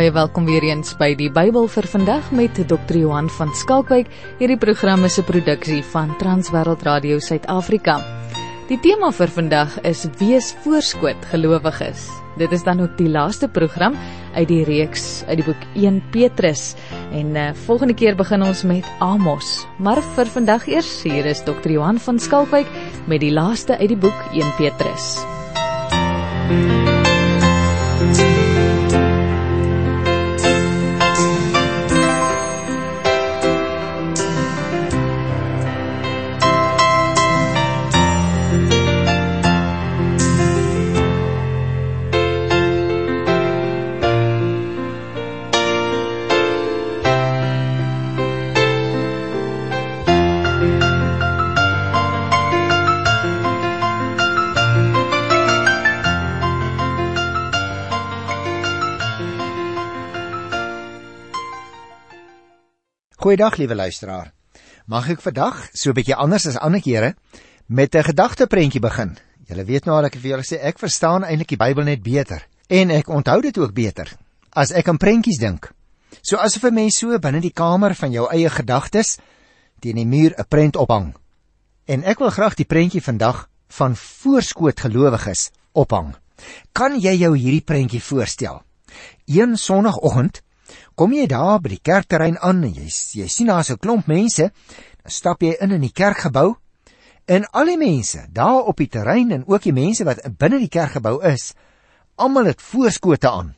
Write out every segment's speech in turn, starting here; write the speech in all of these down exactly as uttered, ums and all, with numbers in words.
baie welkom weer eens by die Bybel vir vandag met dokter Johan van Skalkwyk. Hierdie program is 'n produksie van Transwêreld Radio Suid-Afrika. Die tema vir vandag is Wees voorskoot gelowiges. Dit is dan ook die laaste program uit die reeks uit die boek een Petrus. En uh, volgende keer begin ons met Amos. Maar vir vandag eers, hier is dokter Johan van Skalkwyk met die laaste uit die boek een Petrus. Goeiedag, liewe luisteraar. Mag ek vandag, so 'n bietjie anders as ander kere, met 'n gedagteprentjie begin. Julle weet nou al ek vir julle sê, ek verstaan eintlik die Bybel net beter. En ek onthou dit ook beter, as ek aan prentjies dink. So asof 'n mens so binne die kamer van jou eie gedagtes, teen die muur 'n prent ophang. En ek wil graag die prentjie vandag van voorskoot gelowiges ophang. Kan jy jou hierdie prentjie voorstel? Een Sondagoggend, kom jy daar by die kerkterrein aan en jy, jy sien daar's 'n klomp mense, dan stap jy in in die kerkgebou en al die mense daar op die terrein en ook die mense wat binne die kerkgebou is, almal het voorskote aan.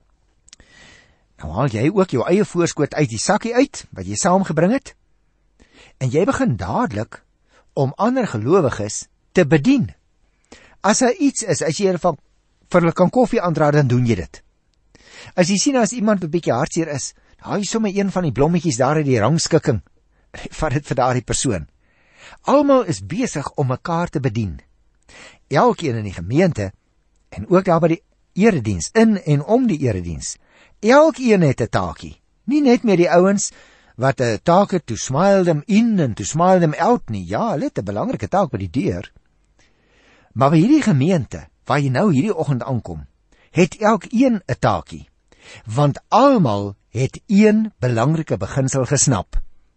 Nou haal jy ook jou eie voorskoot uit die sakkie uit, wat jy saamgebring het, en jy begin dadelik om ander gelowiges te bedien. As daar iets is, as jy vir hulle kan koffie aandra, dan doen jy dit. As jy sien as iemand wat bietjie hartseer is, haal sommer een van die blommetjies daar in die rangskikking, vat dit vir daardie persoon. Almal is besig om mekaar te bedien. Elkeen in die gemeente, en ook daar by die erediens, in en om die erediens, elkeen het 'n taakie. Nie net met die ouens wat 'n taak het, to smile them in en to smile them out nie. Ja, hulle het 'n belangrike taak by die deur. Maar by hierdie gemeente, waar jy nou hierdie oggend aankom, het elkeen 'n taakie. Want almal het een belangrike beginsel gesnap.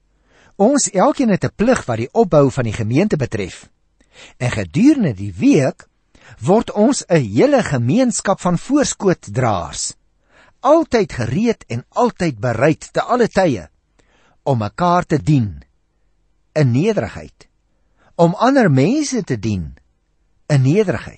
Ons elkeen het 'n plig wat die opbou van die gemeente betref. En gedurende die week word ons 'n hele gemeenskap van voorskootdraers, altyd gereed en altyd bereid te alle tye om mekaar te dien in nederigheid, om ander mense te dien in nederigheid.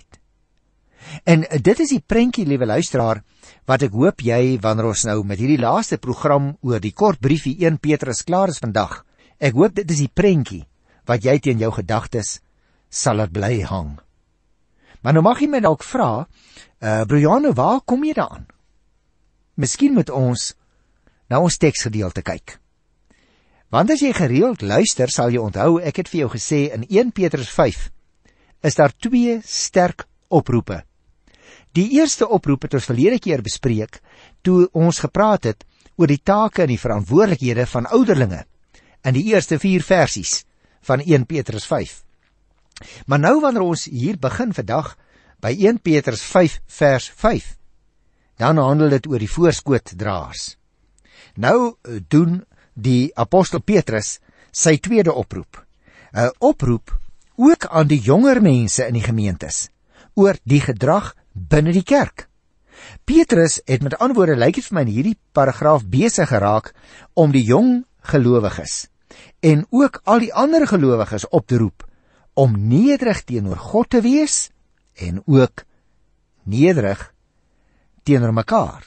En dit is die prentjie, liewe luisteraar, wat ek hoop jy, wanneer ons nou met hierdie laaste program oor die kort briefie een Petrus klaar is vandag, ek hoop dit is die prentjie wat jy teen jou gedagtes sal laat bly hang. Maar nou mag jy my dalk vra, uh, Briano, waar kom jy daaraan? Miskien moet ons na ons teksgedeelte kyk. Want as jy gereeld luister, sal jy onthou, ek het vir jou gesê, in een Petrus vyf is daar twee sterk oproepe. Die eerste oproep het ons verlede keer bespreek, toe ons gepraat het oor die take en die verantwoordelikhede van ouderlinge, in die eerste vier versies van een Petrus vyf. Maar nou wanneer ons hier begin vandag, by een Petrus vyf vers vyf, dan handel dit oor die voorskootdraers. Nou doen die apostel Petrus sy tweede oproep, 'n oproep ook aan die jonger mense in die gemeentes, oor die gedrag binne die kerk. Petrus het met antwoorde, lyk dit vir my in hierdie paragraaf besig geraak om die jong gelowiges en ook al die ander gelowiges op te roep om nederig teenoor God te wees en ook nederig teenoor mekaar.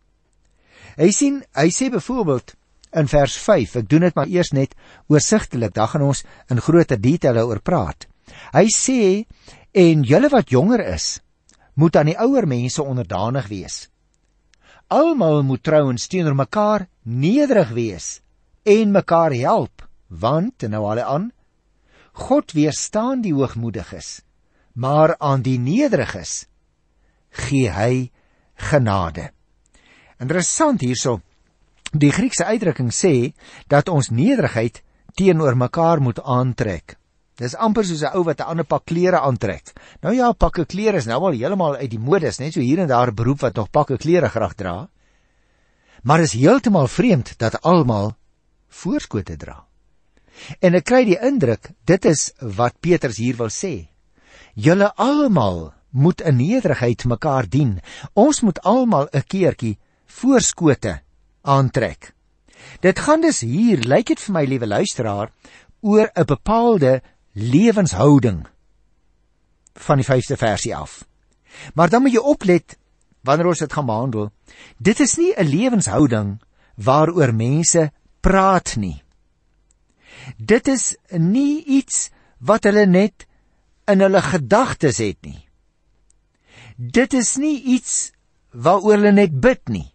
Hy sien, hy sê byvoorbeeld in vers vyf, ek doen dit maar eers net oorsigtelik, daar gaan ons in groter detail oor praat. Hy sê, en julle wat jonger is, moet aan die ouer mense onderdanig wees. Almal moet trouens teenoor mekaar nederig wees en mekaar help, want, en nou haal hy aan, God weerstaan die hoogmoediges, maar aan die nederiges gee hy genade. Interessant hierso, die Griekse uitdrukking sê dat ons nederigheid teenoor mekaar moet aantrek. Dis amper soos 'n ou wat 'n ander pak klere aantrek. Nou ja, pakke klere is nou al heeltemal uit die mode, is net so hier en daar 'n beroep wat nog pakke klere graag dra. Maar is heeltemal vreemd dat almal voorskote dra. En ek kry die indruk, dit is wat Petrus hier wil sê. Julle almal moet in nederigheid mekaar dien. Ons moet almal 'n keertjie voorskote aantrek. Dit gaan dus hier, lyk dit vir my, liewe luisteraar, oor 'n bepaalde lewenshouding van die vyfde versie af. Maar dan moet jy oplet, wanneer ons dit gaan behandel, dit is nie 'n lewenshouding waaroor mense praat nie. Dit is nie iets wat hulle net in hulle gedagtes het nie. Dit is nie iets waaroor hulle net bid nie.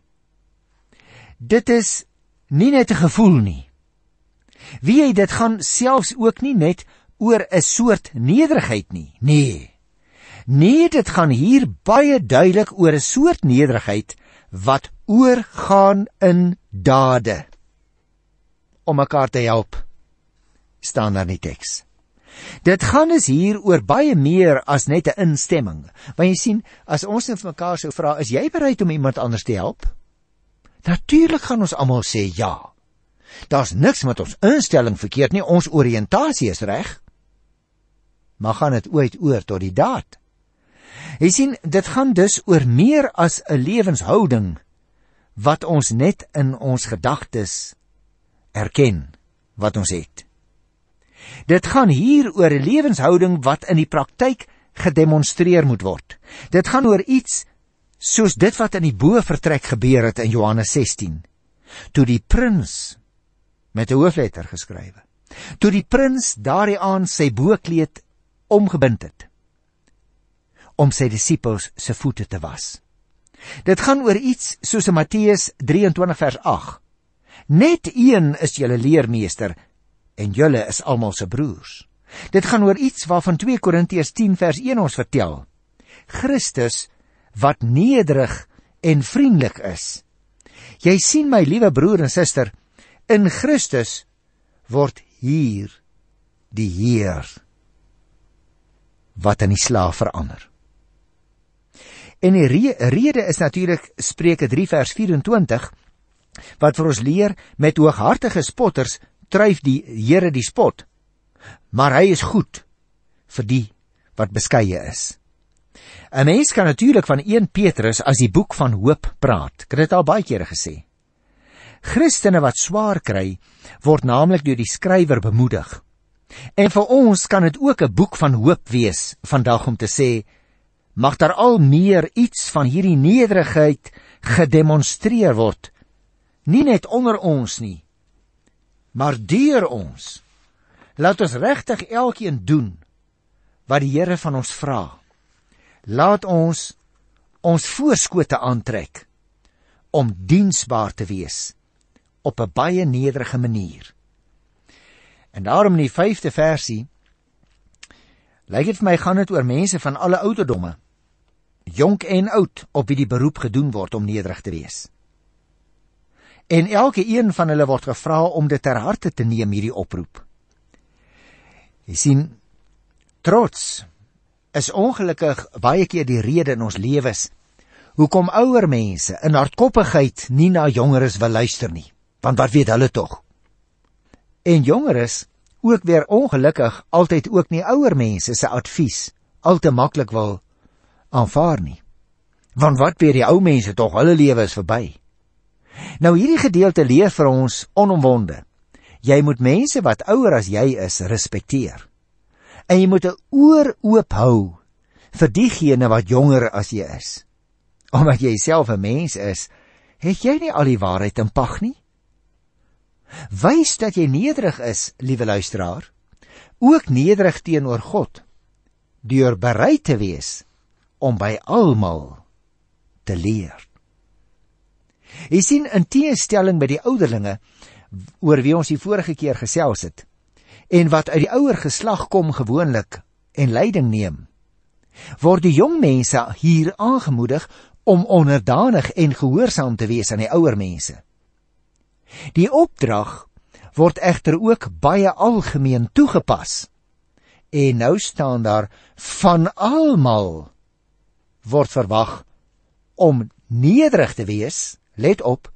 Dit is nie net 'n gevoel nie. Wie jy, dit gaan selfs ook nie net oor 'n soort nederigheid nie. Nee. Nee, dit gaan hier baie duidelik oor 'n soort nederigheid wat oorgaan in dade. Om mekaar te help, staan daar in die teks. Dit gaan dus hier oor baie meer as net 'n instemming. Want jy sien, as ons net vir mekaar sou vra, is jy bereid om iemand anders te help? Natuurlik gaan ons almal sê ja. Daar's niks met ons instelling verkeerd nie, ons oriëntasie is reg. Maar gaan dit ooit oor tot die daad? Jy sien, dit gaan dus oor meer as 'n lewenshouding wat ons net in ons gedagtes erken wat ons het. Dit gaan hier oor 'n lewenshouding wat in die praktyk gedemonstreer moet word. Dit gaan oor iets soos dit wat in die bovertrek gebeur het in Johannes sestien. Toe die prins, met 'n hoofletter geskrywe, toe die prins daardie aand sy boekleed omgebind het, om sy disippels se voete te was. Dit gaan oor iets soos in Matteus drieëntwintig vers agt. Net een is julle leermeester, en julle is almal se broers. Dit gaan oor iets waarvan twee Korintiërs tien vers een ons vertel. Christus wat nederig en vriendelik is. Jy sien, my liewe broer en suster, in Christus word hier die Heer wat in die slaaf verander. En die re- rede is natuurlik Spreuke drie vers vyf-en-twintig, wat vir ons leer, met hooghartige spotters dryf die Here die spot, maar hy is goed vir die wat beskeie is. 'n Mens kan natuurlik van Eerste Petrus as die boek van hoop praat. Ek het dit al baie kere gesê. Christene wat swaar kry, word naamlik deur die skrywer bemoedig. En vir ons kan dit ook 'n boek van hoop wees vandag om te sê, mag daar al meer iets van hierdie nederigheid gedemonstreer word, nie net onder ons nie, maar deur ons. Laat ons regtig elkeen doen wat die Here van ons vra. Laat ons ons voorskote aantrek om diensbaar te wees op 'n baie nederige manier. En daarom in die vyfde versie, lyk dit vir my, gaan dit oor mense van alle ouderdomme, jonk en oud, op wie die beroep gedoen word om nederig te wees. En elke een van hulle word gevra om dit ter harte te neem, hierdie oproep. Jy sien, trots is ongelukkig baie keer die rede in ons lewens hoekom ouer mense in hardkoppigheid nie na jongeres wil luister nie, want wat weet hulle tog? En jongeres ook weer ongelukkig altyd ook nie ouer mense se advies al te maklik wil aanvaar nie, want wat weet die ou mense tog, hulle lewe is verby. Nou hierdie gedeelte leer vir ons onomwonde, jy moet mense wat ouer as jy is respekteer. En jy moet 'n oor oop hou vir diegene wat jonger as jy is. Omdat jy self 'n mens is, het jy nie al die waarheid in pag nie. Wys dat jy nederig is, liewe luisteraar, ook nederig teenoor God, deur bereid te wees om by almal te leer. Jy sien, in teenstelling by die ouderlinge, oor wie ons die vorige keer gesels het, en wat uit die ouer geslag kom gewoonlik en leiding neem, word die jong mense hier aangemoedig om onderdanig en gehoorsaam te wees aan die ouer mense. Die opdrag word egter ook baie algemeen toegepas. En nou staan daar, van almal word verwag om nederig te wees, let op,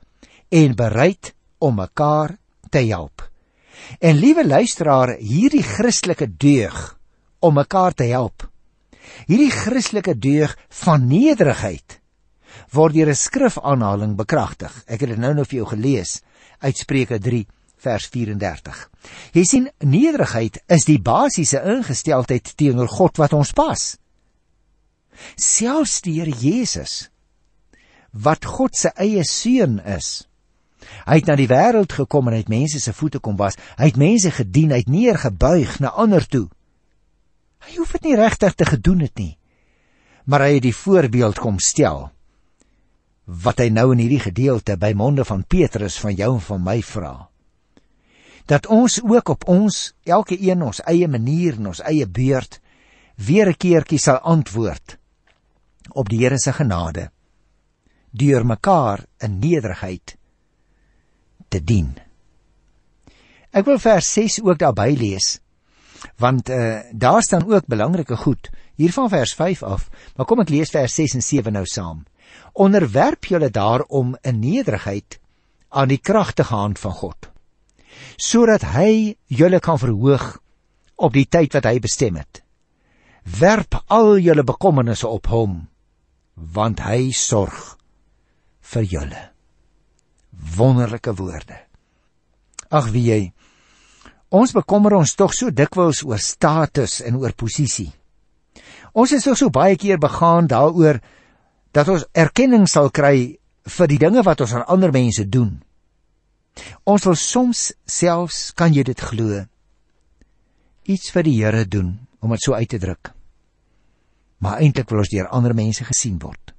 en bereid om mekaar te help. En liewe luisteraar, hierdie Christelike deug om mekaar te help, hierdie Christelike deug van nederigheid, word deur 'n skrifaanhaling bekragtig. Ek het dit nou nou vir jou gelees uit Spreuke drie vers vyf en dertig. Jy sien, nederigheid is die basiese ingesteldheid teenoor God wat ons pas. Selfs die Here Jesus, wat God se eie seun is, hy het na die wêreld gekom en hy het mense se voete kom was, hy het mense gedien, hy het neergebuig na ander toe. Hy hoef dit nie regtig te gedoen het nie, maar hy het die voorbeeld kom stel, wat hy nou in hierdie gedeelte by monde van Petrus van jou en van my vra. Dat ons ook op ons, elke een ons eie manier en ons eie beurt, weer 'n keertjie sal antwoord op die Here se genade, deur mekaar in nederigheid te dien. Ek wil vers ses ook daarby lees, want uh, daar staan ook belangrike goed, hier van vers vyf af, maar kom ek lees vers ses en sewe nou saam. Onderwerp julle daarom in nederigheid aan die kragtige hand van God, sodat hy julle kan verhoog op die tyd wat hy bestem het. Werp al julle bekommernisse op hom, want hy sorg vir julle. Wonderlike woorde. Ag wie jy, ons bekommer ons tog so dikwels oor status en oor posisie. Ons is toch so baie keer begaan daaroor dat ons erkenning sal kry vir die dinge wat ons aan ander mense doen. Ons wil soms selfs, kan jy dit glo, iets vir die Here doen, om het so uit te druk. Maar eintlik wil ons deur ander mense gesien word.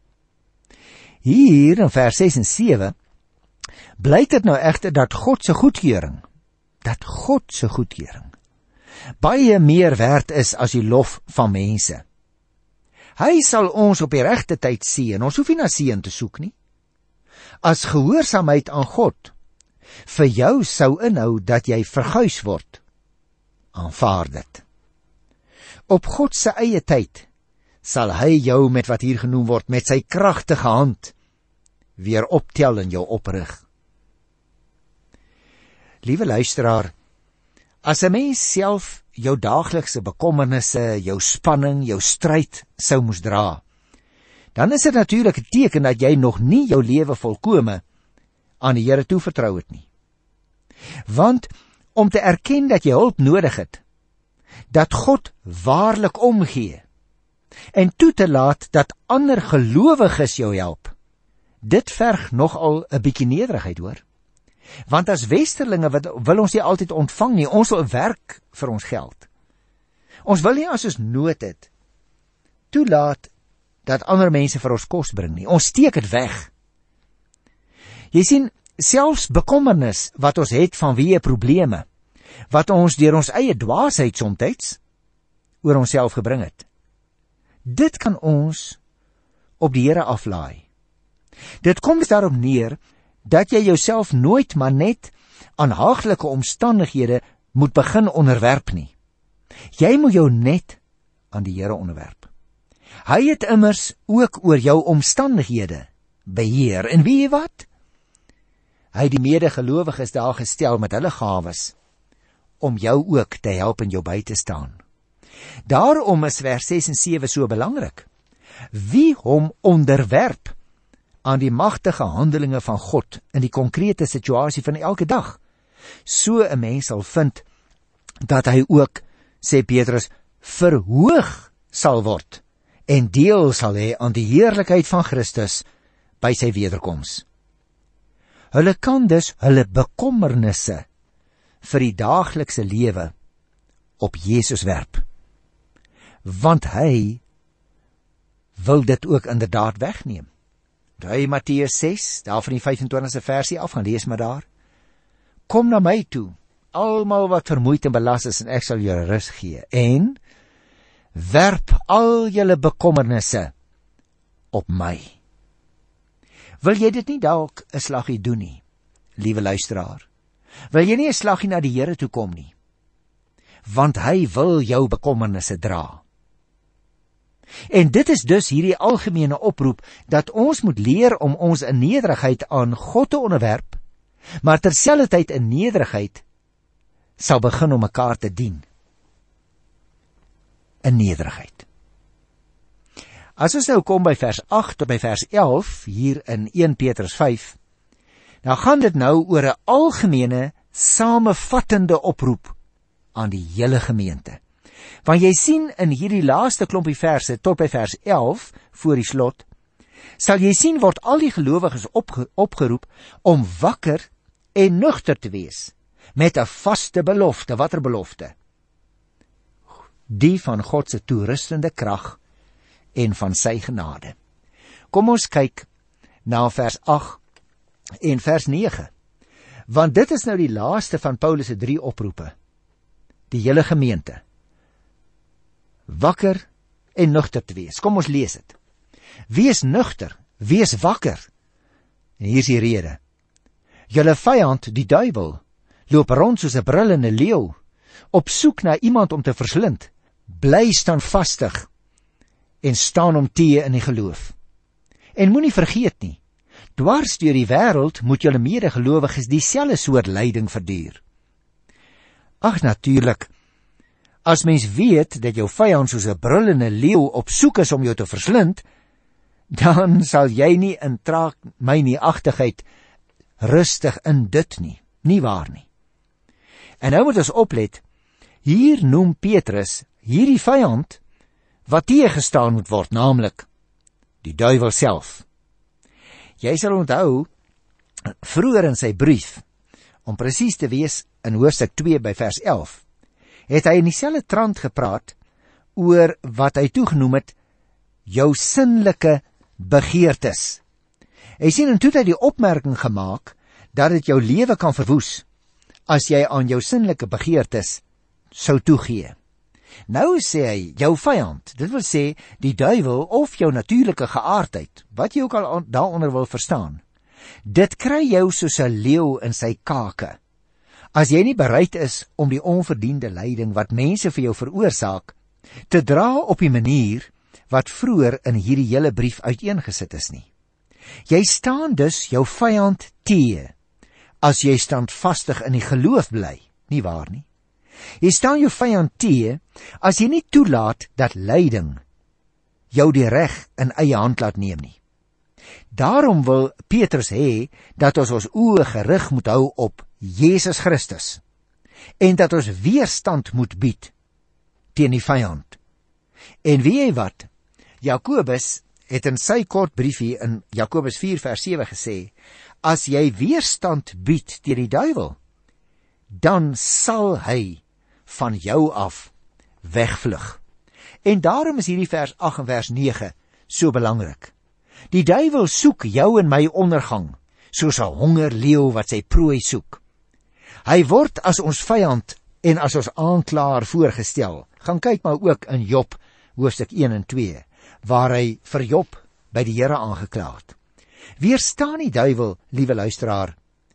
Hier in vers ses en sewe blyk dit nou egter dat God se goedkeuring, dat God se goedkeuring baie meer werd is as die lof van mense. Hy sal ons op die regte tyd seën, ons hoef nie na seën te soek nie. As gehoorsaamheid aan God vir jou sou inhou dat jy verguis word, aanvaar dit. Op God se eie tyd sal hy jou met wat hier genoem word, met sy kragtige hand weer optel en jou oprig. Liewe luisteraar, as 'n mens self jou daaglikse bekommernisse, jou spanning, jou stryd sou moes dra, dan is dit natuurlik 'n teken dat jy nog nie jou lewe volkome aan die Here toevertrou het nie. Want om te erken dat jy hulp nodig het, dat God waarlik omgee, en toe te laat dat ander gelowiges jou help, dit verg nogal 'n bietjie nederigheid, hoor. Want as westerlinge wat wil ons nie altyd ontvang nie, ons wil werk vir ons geld. Ons wil nie as ons nood het, toelaat dat ander mense vir ons kos bring nie. Ons steek dit weg. Jy sien, selfs bekommernis wat ons het vanweë probleme, wat ons deur ons eie dwaasheid somtyds oor onsself gebring het, dit kan ons op die Here aflaai. Dit kom daarop neer dat jy jouself nooit maar net aan haaglike omstandighede moet begin onderwerp nie. Jy moet jou net aan die Here onderwerp. Hy het immers ook oor jou omstandighede beheer. En weet jy wat? Hy het die medegelowiges daar gestel met hulle gawes om jou ook te help en jou by te staan. Daarom is vers ses en sewe so belangrik. Wie hom onderwerp aan die magtige handelinge van God in die konkrete situasie van elke dag, so 'n mens sal vind dat hy ook, sê Petrus, verhoog sal word en deel sal hê aan die heerlikheid van Christus by sy wederkoms. Hulle kan dus hulle bekommernisse vir die daaglikse lewe op Jesus werp, want hy wil dit ook inderdaad wegneem. Draai Matteus ses, daar van die vyf en twintigste versie af, gaan lees maar daar. Kom na my toe, almal wat vermoeid en belas is, en ek sal julle rus gee. En werp al julle bekommernisse op my. Wil jy dit nie dalk 'n slaggie doen nie, liewe luisteraar? Wil jy nie 'n slaggie na die Here toe kom nie? Want hy wil jou bekommernisse dra. En dit is dus hierdie algemene oproep, dat ons moet leer om ons in nederigheid aan God te onderwerp, maar terselfdertyd in nederigheid sal begin om mekaar te dien. In nederigheid. As ons nou kom by vers agt tot by vers elf, hier in eerste Petrus vyf, dan gaan dit nou oor 'n algemene, samevattende oproep aan die hele gemeente. Want jy sien in hierdie laaste klompie verse, tot by vers elf, voor die slot, sal jy sien word al die gelowiges opge opgeroep om wakker en nugter te wees, met 'n vaste belofte. Watter belofte? Die van God se toerustende krag en van sy genade. Kom ons kyk na vers agt en vers nege. Want dit is nou die laaste van Paulus se drie oproepe. Die hele gemeente. Wakker en nugter te wees. Kom ons lees dit. Wees nugter, wees wakker. En hier is die rede. Julle vyand, die duiwel, loop rond soos 'n brullende leeu, op soek na iemand om te verslind. Bly standvastig en staan hom teë in die geloof. En moenie vergeet nie, dwars deur die wêreld moet julle medegelowiges dieselfde soort lyding verduur. Ag natuurlik, as mens weet dat jou vyand soos 'n brullende leeu op soek is om jou te verslind, dan sal jy nie in traag my nieagtigheid rustig in dit nie, nie waar nie. En nou moet ons oplet, hier noem Petrus hierdie vyand wat teëgestaan moet word, naamlik die duiwel self. Jy sal onthou, vroeër in sy brief, om presies te wees in hoofstuk twee by vers elf, het hy in dieselfde trant gepraat oor wat hy toegenoem het jou sinnelike begeertes. Hy sien en toe het hy die opmerking gemaak dat dit jou lewe kan verwoes as jy aan jou sinnelike begeertes sou toegee. Nou sê hy, jou vyand, dit wil sê die duiwel of jou natuurlike geaardheid, wat jy ook al daaronder wil verstaan, dit kry jou soos 'n leeu in sy kake, as jy nie bereid is om die onverdiende lyding wat mense vir jou veroorsaak, te dra op die manier wat vroeër in hierdie hele brief uiteengesit is nie. Jy staan dus jou vyand teë, as jy standvastig in die geloof bly, nie waar nie? Jy staan jou vyand teë, as jy nie toelaat dat lyding jou die reg in eie hand laat neem nie. Daarom wil Petrus hê, dat ons ons oë gerig moet hou op Jesus Christus, en dat ons weerstand moet bied teen die vyand. En weet jy wat? Jakobus het in sy kort briefie in Jakobus vier vers sewe gesê, as jy weerstand bied teen die duiwel, dan sal hy van jou af wegvlug. En daarom is hierdie vers agt en vers nege so belangrik. Die duiwel soek jou en my ondergang, soos 'n hongerleeu wat sy prooi soek. Hy word as ons vyand en as ons aanklaer voorgestel. Gaan kyk maar ook in Job hoofstuk een en twee, waar hy vir Job by die Here aangekla het. Weerstaan die duiwel, liewe luisteraar.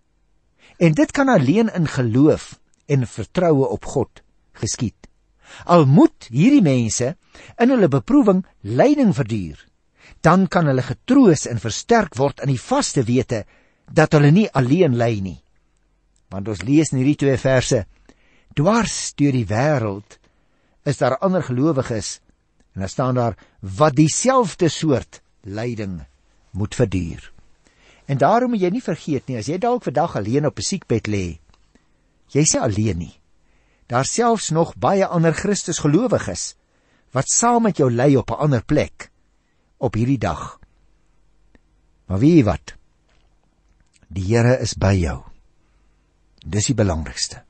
En dit kan alleen in geloof en vertroue op God geskied. Al moet hierdie mense in hulle beproewing lyding verduur, dan kan hulle getroos en versterk word in die vaste wete dat hulle nie alleen ly nie. Want ons lees in hierdie twee verse, dwars deur die wêreld is daar ander gelowiges, en daar staan daar, wat dieselfde soort lyding moet verduur. En daarom moet jy nie vergeet nie, as jy dalk vandag alleen op 'n siekbed lê, jy sê alleen nie. Daar selfs nog baie ander Christus gelowiges, wat saam met jou ly op 'n ander plek, op hierdie dag. Maar weet jy wat? Die Here is by jou. Dis die belangrikste.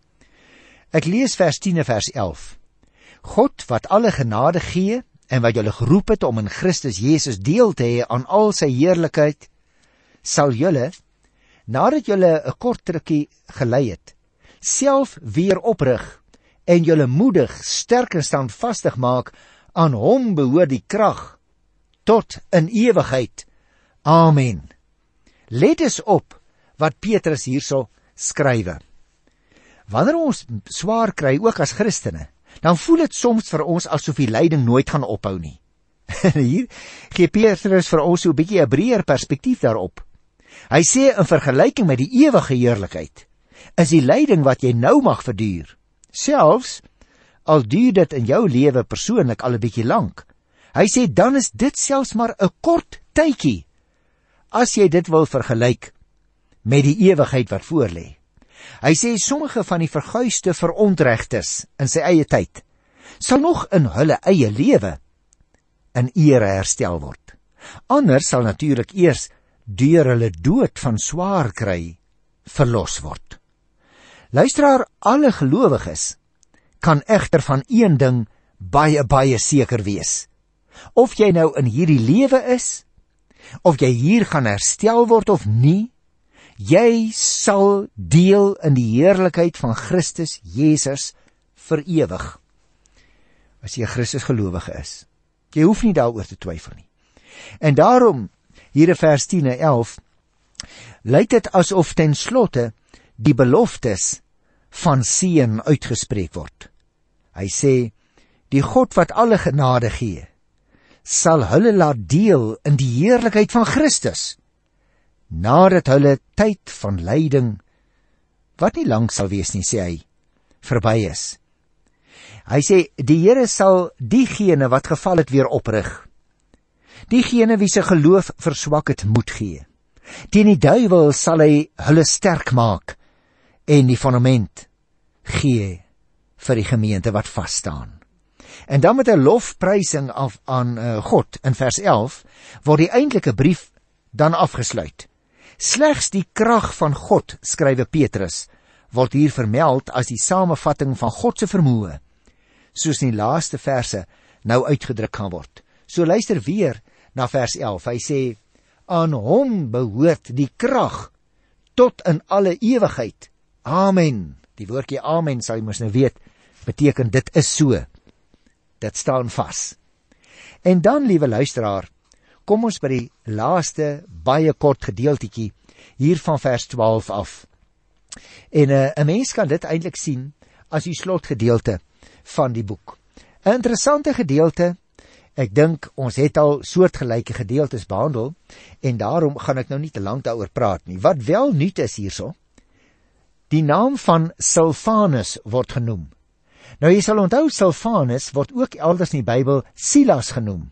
Ek lees vers tien en vers elf. God wat alle genade gee, en wat julle geroep het om in Christus Jesus deel te hê aan al sy heerlikheid, sal julle, nadat julle 'n kort rukkie gelei het, self weer oprig, en julle moedig, sterk en standvastig maak, aan hom behoort die krag, tot in ewigheid. Amen. Let eens op, wat Petrus hierso skrywe. Wanneer ons swaar kry, ook as Christene, dan voel dit soms vir ons asof die lyding nooit gaan ophou nie. Hier gee Petrus vir ons so 'n bietjie 'n breër perspektief daarop. Hy sê in vergelyking met die ewige heerlikheid, is die lyding wat jy nou mag verduur, selfs al duur dit in jou lewe persoonlik al 'n bietjie lank. Hy sê dan is dit selfs maar 'n kort tydjie, as jy dit wil vergelyk met die ewigheid wat voorlê. Hy sê sommige van die verguisde verontregtes in sy eie tyd, sal nog in hulle eie lewe in ere herstel word. Anders sal natuurlik eers deur hulle dood van swaar kry verlos word. Luisteraar, alle gelowiges kan egter van een ding baie baie seker wees. Of jy nou in hierdie lewe is, of jy hier gaan herstel word of nie, jy sal deel in die heerlikheid van Christus Jesus vir ewig. As jy Christus gelowige is. Jy hoef nie daaroor te twyfel nie. En daarom, hier in vers tien en elf, lyk dit asof ten slotte die beloftes van seën uitgespreek word. Hy sê, die God wat alle genade gee, sal hulle laat deel in die heerlikheid van Christus, nadat hulle tyd van lyding, wat nie lank sal wees nie, sê hy, verby is. Hy sê, die Here sal diegene wat geval het weer oprig, diegene wie se geloof verswak het moed gee. Teen die duiwel sal hy hulle sterk maak en die fundament gee vir die gemeente wat vasstaan. En dan met 'n lofprysing af aan uh, God in vers elf word die eintlike brief dan afgesluit. Slegs die krag van God, skrywe Petrus, word hier vermeld as die samevatting van God se vermoë, soos in die laaste verse nou uitgedruk gaan word. So luister weer na vers elf. Hy sê, aan hom behoort die krag tot in alle ewigheid. Amen. Die woordjie amen, sal jy mos nou weet, beteken dit is so. Dit staan vas. En dan, liewe luisteraar, kom ons by die laaste, baie kort gedeeltetjie hier van vers twaalf af. En uh, 'n mens kan dit eintlik sien as die slotgedeelte van die boek. 'n Interessante gedeelte. Ek dink ons het al soortgelyke gedeeltes behandel en daarom gaan ek nou nie te lank daaroor praat nie. Wat wel nuut is hierso, die naam van Silvanus word genoem. Nou jy sal onthou, Silvanus word ook elders in die Bybel Silas genoem.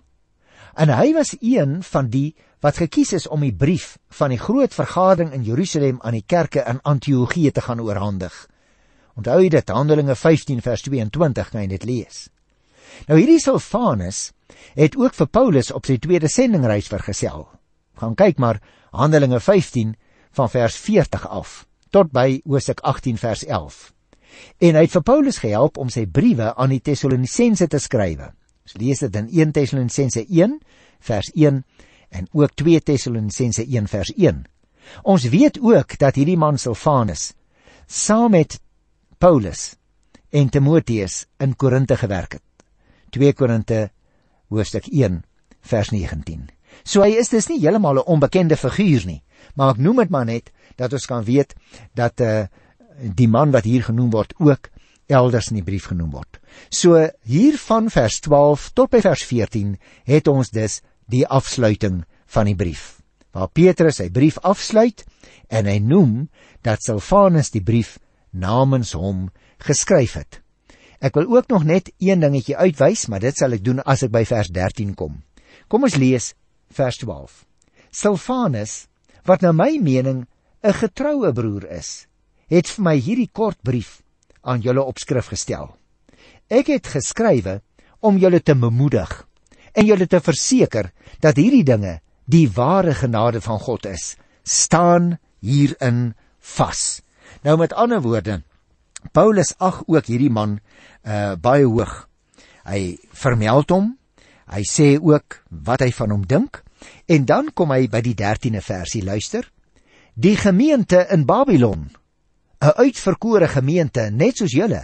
En hy was een van die wat gekies is om die brief van die groot vergadering in Jerusalem aan die kerke in Antiochië te gaan oorhandig. Onthou jy dit, Handelinge vyftien vers tweeëntwintig, kan jy dit lees. Nou hierdie Silvanus het ook vir Paulus op sy tweede sendingreis vergesel. Gaan kyk maar Handelinge vyftien van vers veertig af, tot by Hoofstuk agttien vers elf. En hy het vir Paulus gehelp om sy briewe aan die Tessalonisense te skrywe. Ons lees dit in eerste Tessalonisense een vers een en ook tweede Tessalonisense een vers een. Ons weet ook dat hierdie man Silvanus saam met Paulus en Timotheus in Korinthe gewerk het. tweede Korinthe hoofstuk een vers negentien. So hy is dus nie heeltemal 'n onbekende figuur nie, maar ek noem dit maar net dat ons kan weet dat uh, die man wat hier genoem word ook elders in die brief genoem word. So hier van vers twaalf tot by vers veertien het ons dus die afsluiting van die brief, waar Petrus sy brief afsluit en hy noem dat Silvanus die brief namens hom geskryf het. Ek wil ook nog net een dingetjie uitwys, maar dit sal ek doen as ek by vers dertien kom. Kom ons lees vers twaalf. Silvanus, wat na my mening 'n getroue broer is, het vir my hierdie kort brief aan julle op skrif gestel. Ek het geskrywe om julle te bemoedig en julle te verseker dat hierdie dinge die ware genade van God is, staan hierin vas. Nou met ander woorde, Paulus ag ook hierdie man uh, baie hoog. Hy vermeld hom, hy sê ook wat hy van hom dink, en dan kom hy by die dertiende versie, luister. Die gemeente in Babylon, 'n uitverkore gemeente, net soos julle,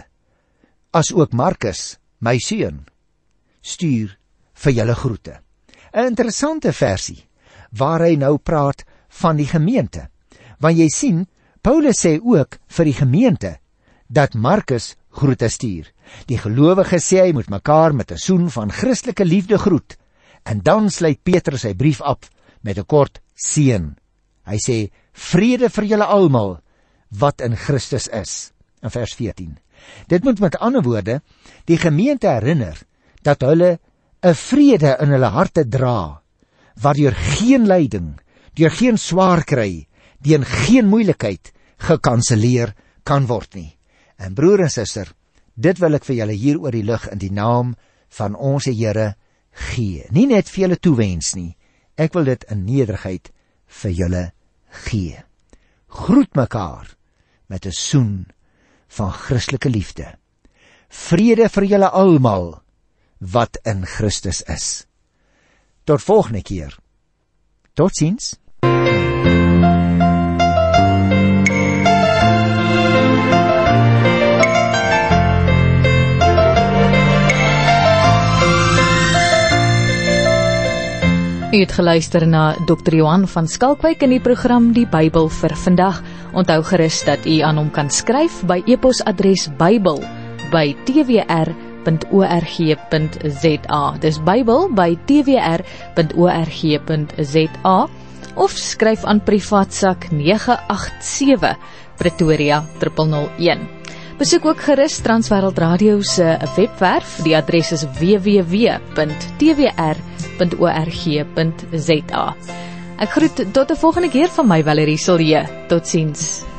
as ook Markus, my seun, stuur vir julle groete. 'n Interessante versie, waar hy nou praat van die gemeente. Want jy sien, Paulus sê ook vir die gemeente, dat Markus groete stuur. Die gelowiges sê hy moet mekaar met 'n soen van Christelike liefde groet, En dan sluit Petrus sy brief af met 'n kort seën. Hy sê, vrede vir julle almal wat in Christus is, in vers veertien. Dit moet met ander woorde die gemeente herinner dat hulle 'n vrede in hulle harte dra, waardeur geen lyding, deur geen swaar kry, deur geen moeilikheid gekanselleer kan word nie. En broer en suster, dit wil ek vir julle hier oor die lig in die naam van ons Here gee. Nie net vir julle toewens nie, ek wil dit in nederigheid vir julle gee. Groet mekaar met 'n soen van Christelike liefde. Vrede vir julle almal wat in Christus is. Tot volgende keer. Totsiens. U het geluister na dokter Johan van Skalkwyk in die program Die Bybel vir vandag. Onthou gerus dat u aan hom kan skryf by e-posadres bybel by t w r punt org punt z a. Dis Bybel by t w r punt org punt z a of skryf aan privaatsak nege agt sewe Pretoria nul nul een. Besoek ook gerus Transwêreld Radio se webwerf. Die adres is w w w punt t w r punt org punt z a. Ek groet tot 'n volgende keer van my Valerie Silje. Totsiens.